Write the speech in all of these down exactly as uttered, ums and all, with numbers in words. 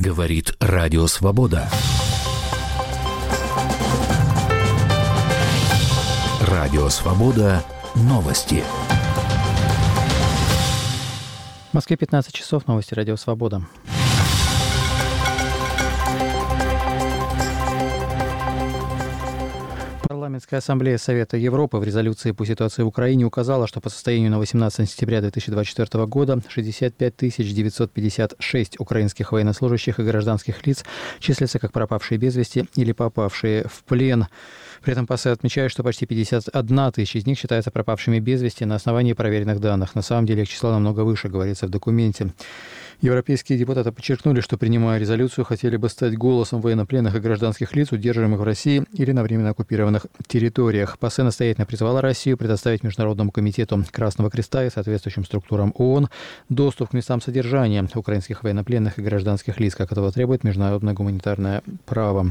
Говорит Радио Свобода. Радио Свобода. Новости. В Москве пятнадцать часов. Новости Радио Свобода. Парламентская ассамблея Совета Европы в резолюции по ситуации в Украине указала, что по состоянию на восемнадцатое сентября две тысячи двадцать четвёртого года шестьдесят пять тысяч девятьсот пятьдесят шесть украинских военнослужащих и гражданских лиц числятся как пропавшие без вести или попавшие в плен. При этом ПАСЕ отмечает, что почти пятьдесят одна тысяча из них считаются пропавшими без вести на основании проверенных данных. На самом деле их число намного выше, говорится в документе. Европейские депутаты подчеркнули, что, принимая резолюцию, хотели бы стать голосом военнопленных и гражданских лиц, удерживаемых в России или на временно оккупированных территориях. ПАСЕ настоятельно призывала Россию предоставить Международному комитету Красного Креста и соответствующим структурам ООН доступ к местам содержания украинских военнопленных и гражданских лиц, как этого требует международное гуманитарное право.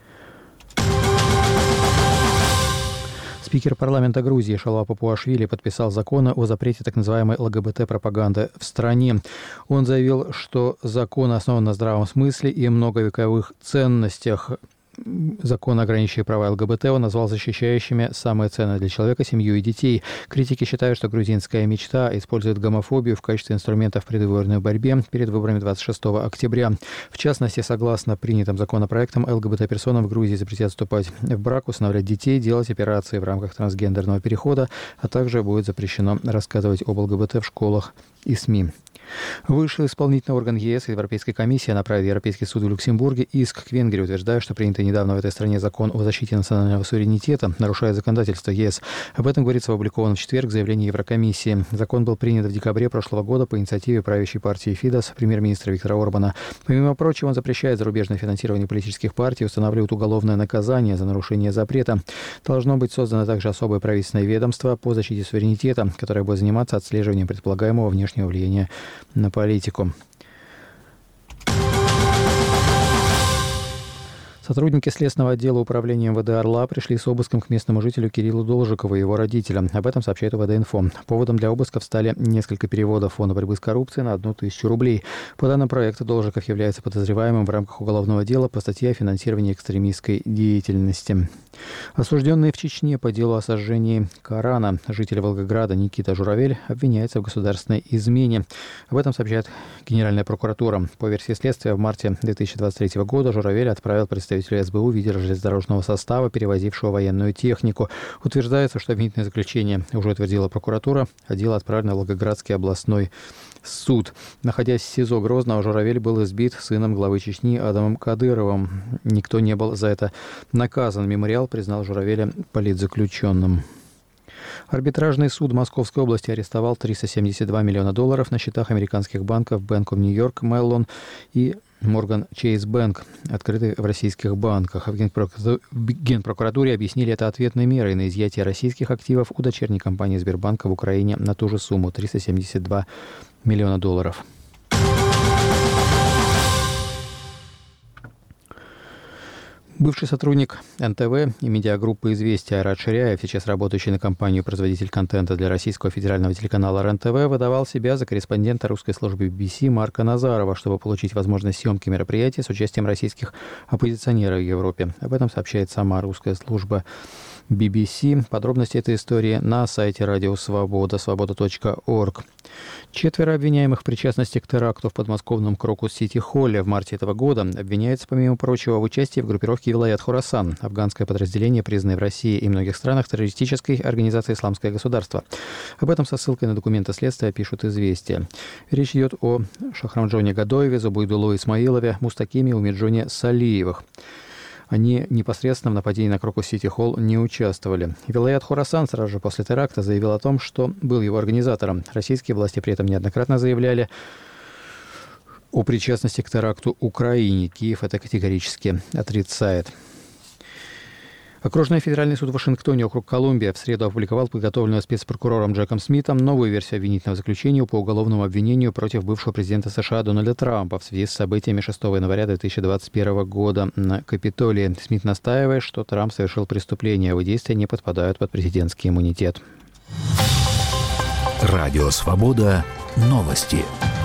Спикер парламента Грузии Шалва Папуашвили подписал закон о запрете так называемой ЛГБТ-пропаганды в стране. Он заявил, что закон основан на здравом смысле и многовековых ценностях. Закон, ограничивающий права ЛГБТ, он назвал защищающими самое ценное для человека – семью и детей. Критики считают, что грузинская мечта использует гомофобию в качестве инструмента в предвыборной борьбе перед выборами двадцать шестого октября. В частности, согласно принятым законопроектам, ЛГБТ-персонам в Грузии запретят вступать в брак, усыновлять детей, делать операции в рамках трансгендерного перехода, а также будет запрещено рассказывать об ЛГБТ в школах и СМИ. Высший исполнительный орган ЕС и Европейской комиссии направил в Европейский суд в Люксембурге иск к Венгрии, утверждая, что принятый недавно в этой стране закон о защите национального суверенитета нарушает законодательство ЕС. Об этом говорится в опубликованном в четверг заявлении Еврокомиссии. Закон был принят в декабре прошлого года по инициативе правящей партии Фидес премьер-министра Виктора Орбана. Помимо прочего, он запрещает зарубежное финансирование политических партий, устанавливает уголовное наказание за нарушение запрета. Должно быть создано также особое правительственное ведомство по защите суверенитета, которое будет заниматься отслеживанием предполагаемого внешнего влияния на политику. Сотрудники Следственного отдела управления МВД Орла пришли с обыском к местному жителю Кириллу Должикову и его родителям. Об этом сообщает УВД-Инфо. Поводом для обысков стали несколько переводов Фонда борьбы с коррупцией на одну тысячу рублей. По данным проекта, Должиков является подозреваемым в рамках уголовного дела по статье о финансировании экстремистской деятельности. Осужденный в Чечне по делу о сожжении Корана житель Волгограда Никита Журавель обвиняется в государственной измене. Об этом сообщает Генеральная прокуратура. По версии следствия, в марте две тысячи двадцать третьего года Журавель отправил представителя СБУ в виде железнодорожного состава, перевозившего военную технику. Утверждается, что обвинительное заключение уже утвердила прокуратура, а дело отправлено в Волгоградский областной суд. Находясь в СИЗО Грозного, Журавель был избит сыном главы Чечни Адамом Кадыровым. Никто не был за это наказан. Мемориал признал Журавеля политзаключенным. Арбитражный суд Московской области арестовал триста семьдесят два миллиона долларов на счетах американских банков Bank of New York Mellon и Morgan Chase Bank, открытые в российских банках. В Генпрокуратуре объяснили это ответной мерой на изъятие российских активов у дочерней компании Сбербанка в Украине на ту же сумму – триста семьдесят два миллиона долларов. Бывший сотрудник эн тэ вэ и медиагруппы «Известия» Айрат Ширяев, сейчас работающий на компанию-производитель контента для российского федерального телеканала эр эн тэ вэ, выдавал себя за корреспондента русской службы би би си Марка Назарова, чтобы получить возможность съемки мероприятий с участием российских оппозиционеров в Европе. Об этом сообщает сама русская служба би би си. Подробности этой истории на сайте Радио Свобода, свобода точка орг. Четверо обвиняемых в причастности к теракту в подмосковном Крокус-Сити-Холле в марте этого года обвиняются, помимо прочего, в участии в группировке Вилаят Хорасан, афганское подразделение, признанное в России и многих странах террористической организации «Исламское государство». Об этом со ссылкой на документы следствия пишут «Известия». Речь идет о Шахрамджоне Гадоеве, Зубайдулло Исмаилове, Мустакиме и Умиджоне Салиевых. Они непосредственно в нападении на Крокус-Сити-Холл не участвовали. Вилаят Хорасан сразу же после теракта заявил о том, что был его организатором. Российские власти при этом неоднократно заявляли о причастности к теракту Украине. Киев это категорически отрицает. Окружной федеральный суд в Вашингтоне, округ Колумбия, в среду опубликовал подготовленную спецпрокурором Джеком Смитом новую версию обвинительного заключения по уголовному обвинению против бывшего президента США Дональда Трампа в связи с событиями шестого января две тысячи двадцать первого года на Капитолии. Смит настаивает, что Трамп совершил преступление, а его действия не подпадают под президентский иммунитет. Радио Свобода. Новости.